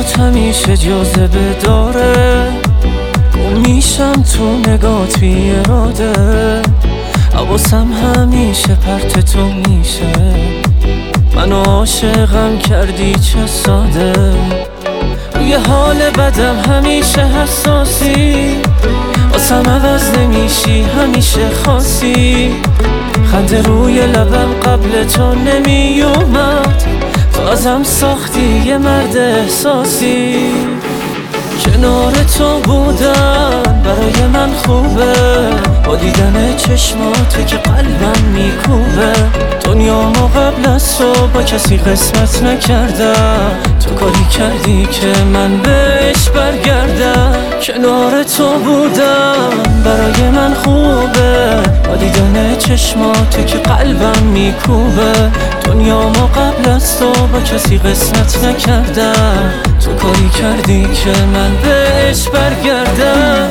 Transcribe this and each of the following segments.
چشمات همیشه جاذبه داره، گم میشم تو نگات بی اراده، حواسم همیشه پرت تو میشه. منو عاشقم کردی چه ساده، روی حال بدم همیشه حساسی، واسم عوض نمیشی همیشه خاصی. خنده روی لبم قبل تو نمیومد، تو ازم ساختی یه مرد احساسی. کنار تو بودن برای من خوبه، با دیدن چشماته که قلبم میکوبه. دنیامو قبل از تو با کسی قسمت نکردم، تو کاری کردی که من بهش برگردم. کنار تو بودم برای من خوبه، با دیدن چشماته که قلبم میکوبه. دنیامو قبل از تو با کسی قسمت نکردم، تو کاری کردی که من بهش برگردم.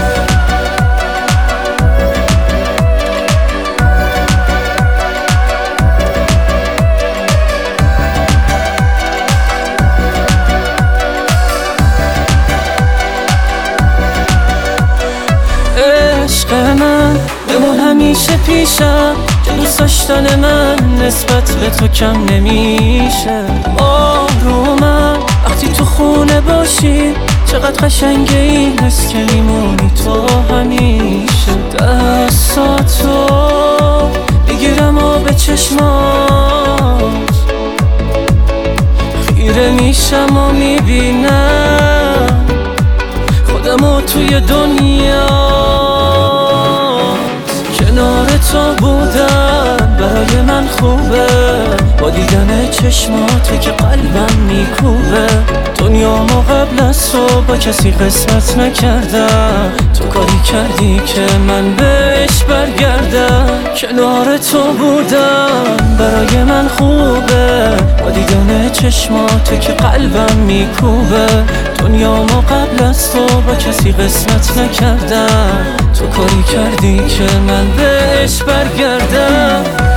عشق من بمون همیشه پیشم، که دوست داشتن من نسبت به تو کم نمیشه. آرومم وقتی تو خونه باشی، چقدر قشنگه این حس که میمونی تو همیشه. دستاتو بگیرم و به چشمات خیره میشم و میبینم خودمو توی دنیا. کنار تو بودن برای من خوبه، با دیدن چشماته که قلبم میکوبه. دنیامو قبل از تو با کسی قسمت نکردم، تو کاری کردی که من بهش برگردم. کنار تو بودن برای من خوبه، با دیدن چشماته که قلبم میکوبه. دنیامو قبل از تو با کسی قسمت نکردم، تو کاری کردی که من بهش برگردم.